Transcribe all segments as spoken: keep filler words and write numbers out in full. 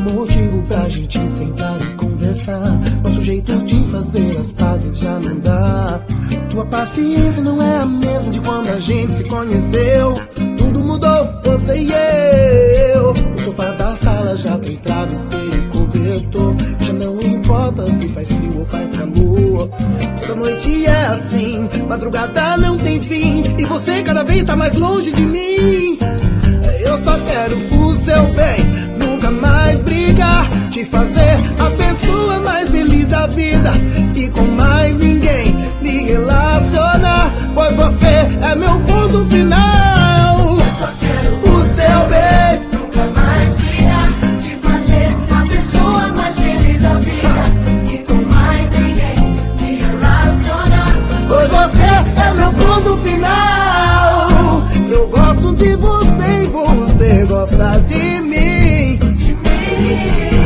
motivo pra gente sentar e conversar. Nosso jeito de fazer as pazes já não dá. Tua paciência não é a mesma de quando a gente se conheceu. Tudo mudou, você e eu. O sofá da sala já tem travesseiro e cobertor. Já não importa se faz frio ou faz calor. Toda noite é assim, madrugada não tem fim. E você cada vez tá mais longe de mim. Eu só quero o seu bem, nunca mais brigar. Te fazer a pessoa mais feliz da vida e com mais ninguém me relacionar. Pois você é meu ponto final. Eu só quero o seu bem, nunca mais brigar. Te fazer a pessoa mais feliz da vida e com mais ninguém me relacionar. pois você é meu ponto final. Eu gosto de você e você gosta de mim. De mim.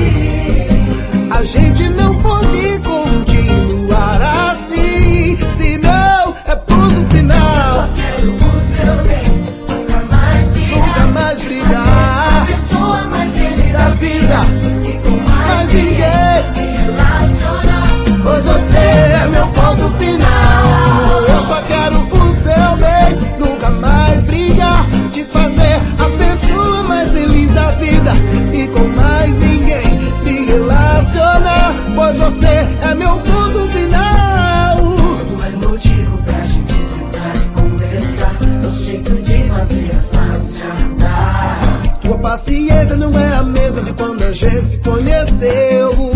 A gente não pode continuar assim, senão é ponto final. Só quero o seu bem, nunca mais brigar. Nunca mais Te brigar. fazer a pessoa mais feliz Da da vida vida e com mais mais ninguém ninguém, me relacionar. pois você é meu ponto final. Eu só quero o seu bem, nunca mais brigar. Te fazer a pessoa mais feliz da vida e com mais ninguém me relacionar. Pois você é meu ponto final. Não é motivo pra gente sentar e conversar. Nosso jeito de fazer as pazes já não dá. Tua paciência não é a mesma de quando a gente se conheceu.